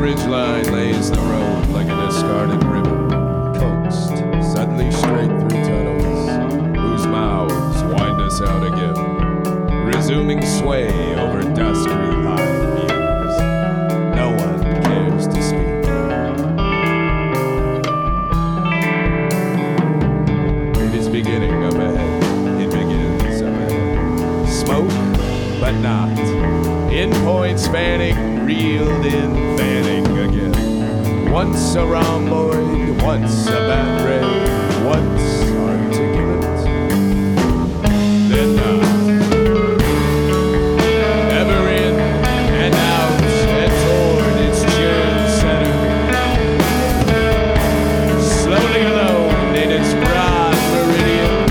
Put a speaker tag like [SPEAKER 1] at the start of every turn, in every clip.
[SPEAKER 1] ridgeline lays the road like a discarded ribbon, coaxed suddenly straight through tunnels, whose mouths wind us out again, resuming sway over dust-free high views. No one cares to speak. It is beginning up ahead. It begins up ahead. Smoke, but not. In points fanning, reeled in fanning again. Once a rhomboid, once a bad ray, once articulate, then not. Ever in and out and toward its churn center. Slowly alone in its broad meridian.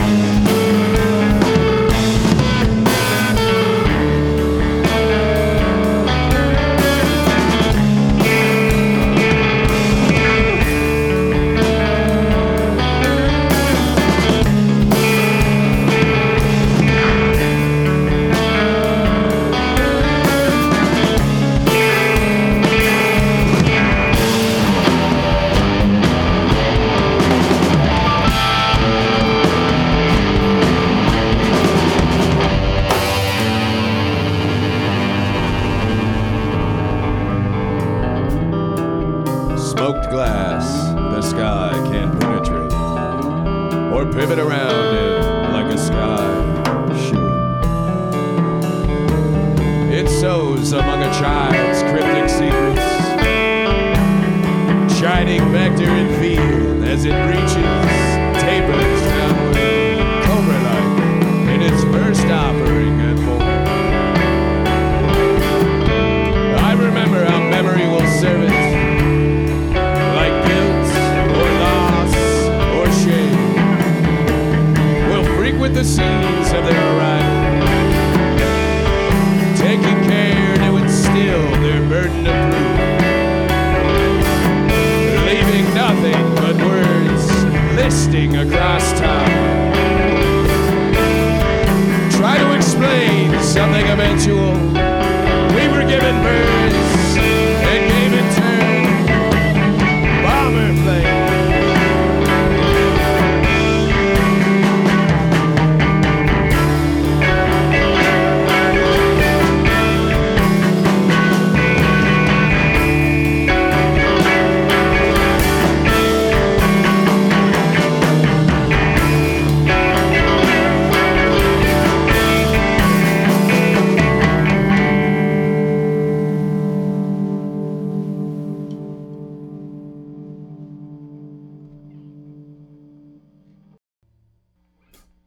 [SPEAKER 1] Smoked glass, the sky can't penetrate, or pivot around it like a sky should. It sows among a child's cryptic secrets, chiding vector and field as it reaches, tapers downward, cobra-like in its first offering at moment. I remember how memory will serve it. With the scenes of their arrival, taking care to instill their burden of proof, leaving nothing but words listing across time. Try to explain something eventual,